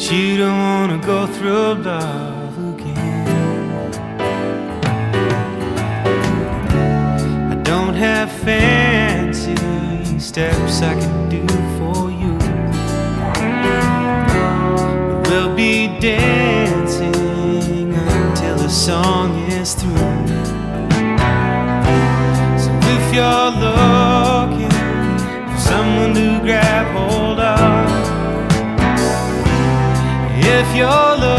you don't wanna go through love again. I don't have fancy steps I can do for you. We'll be dancing until the song is through. So if you're looking for someone to grab hold of, if you're looking